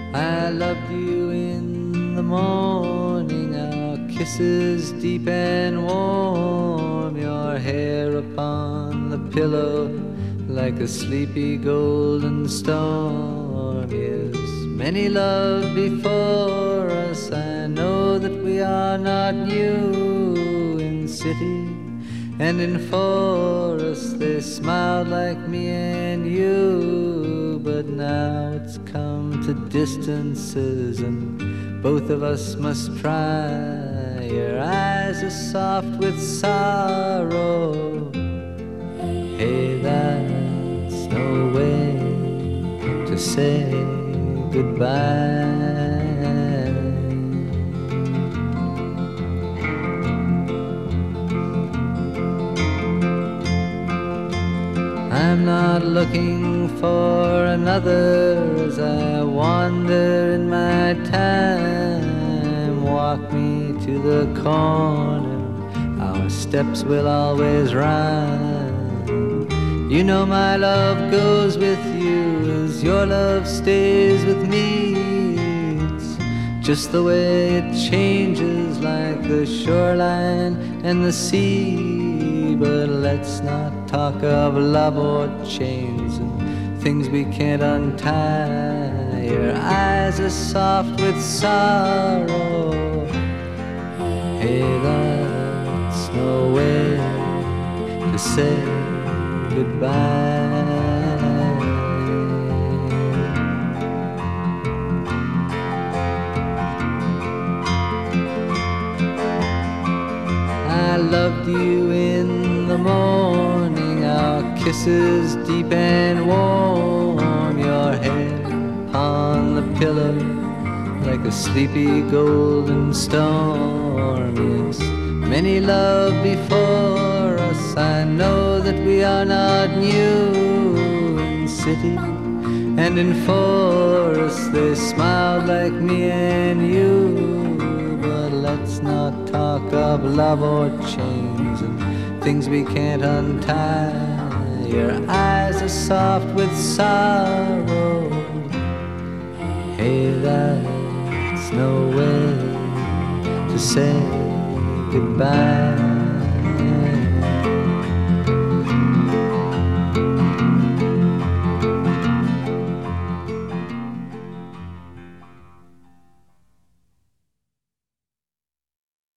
I loved you in the morning, our kisses deep and warm, your hair upon the pillow like a sleepy golden storm. Yes, many love before us, I know that we are not new. In city and in forest they smiled like me and you, but now it's come to distances and both of us must try. Your eyes are soft with sorrow. Hey, that's no way to say goodbye. I'm not looking for another as I wander in my time. Walk me to the corner, our steps will always rhyme. You know my love goes with you as your love stays with me. It's just the way it changes like the shoreline and the sea. But let's not talk of love or chains and things we can't untie. Your eyes are soft with sorrow. Hey, that's no way to say goodbye. I loved you in the morning, our kisses deep and warm, your hair on the pillow like a sleepy golden storm. Yes, many love before us, I know that we are not new. In city and in forest they smiled like me and you, but let's not talk of love or chains and things we can't untie. Your eyes are soft with sorrow. Hey, that's no way to say goodbye.